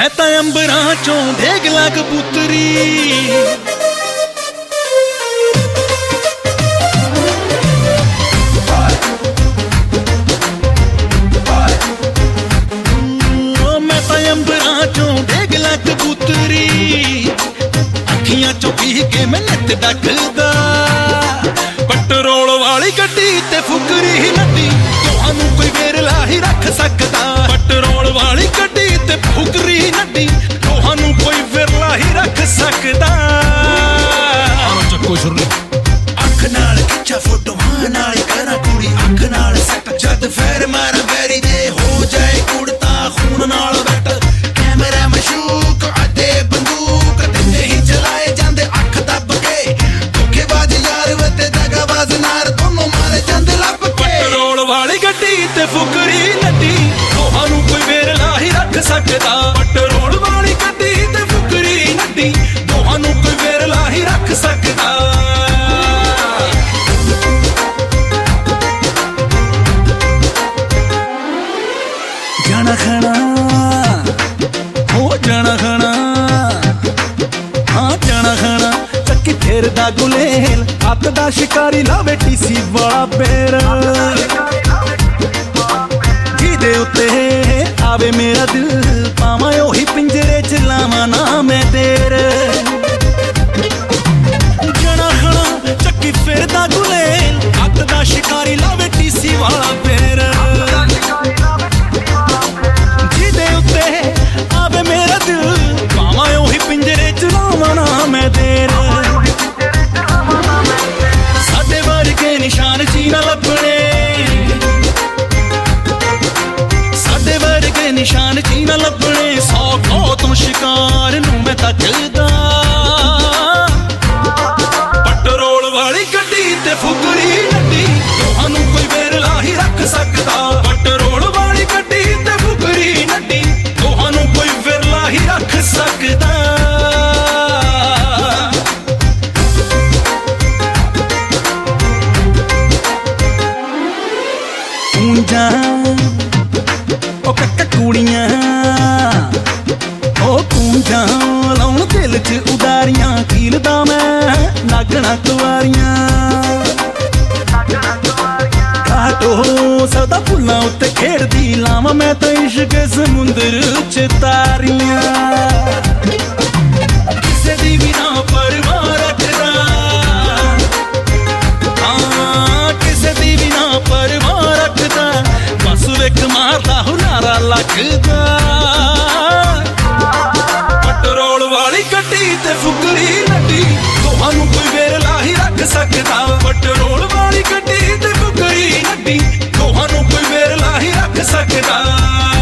मैं तां अंबरां चों देख ला कबूतरी मैं तां अंबरां चों देख ला कबूतरी अखियां चों पी के मैं नित डकदा पेट्रोल वाली गड्डी ते फुकरी नड्डी तुहानू कोई वेरला ही रख सकदा पेट्रोल वाली गड्डी ते फुकरी नड्डी तुहानू कोई वेरला ही रख सकदा चक्को शुरू अख नाल खिच्चा फोटो नाल करा कुड़ी अख नाल सट जद फेर मारा बैरी दे हो जाए कुड़ता खून नाल बैठ कैमरा मशूक अते बंदूक ते ही चलाए जांदे अख दब के धोखेबाज यार वते दगाबाज नार दोनों मारे जांदे लब के पेट्रोल वाली गड्डी ते फुकरी नड्डी तुहानू कोई वेरला ही रख सकदा पेट्रोल वाली गड्डी ते फुकरी नड्डी तुहानू कोई वेरला ही रख सकदा जाना खाना हो जाना खाना हाँ जाना खाना चक्की फेरदा गुलेल हत्थ दा शिकारी लावे टीसी वाला पैर जिहदे उत्ते आवे मेरा दिल पावां ओही पिंजरे च लावां ना मैं देर जाना खाना चक्की फेरदा गुलेल हत्थ दा शिकारी लावे टीसी वाला पैर आवे मेरा दिल पावां ओही पिंजरे च लावां ना मैं देर साडे वर्गे निशान ची ना लभणे साडे वर्गे निशान ची ना लभणे सौ गौतम शिकार नूं मैं तकदा पेट्रोल वाली गड्डी ते फुकरी नड्डी तुहानू कोई वेरला ही रख सकदा पेट्रोल वाली गड्डी ते फुकरी नड्डी तुहानू कोई वेरला ही रख सकदा ऊंजा ओ कक्का कुड़ियां ओ कूंजा लाउण दिल च उदारियां कीलदा मैं नागना कुवारियां घाट हो सदा फुल्लां उत्ते खेड़दी लावां मैं तां इश्क समुंदर च तारियां किसे दी भी ना परवाह रखदा हाँ किसे दी भी ना परवाह रखदा बस विक मारदा हुनारा लगदा पेट्रोल वाली गड्डी ते फुकरी नड्डी तुहानू कोई वेरला ही रख सकदा पेट्रोल वाली गड्डी ते फुकरी नड्डी तुहानू कोई वेरला ही रख सकदा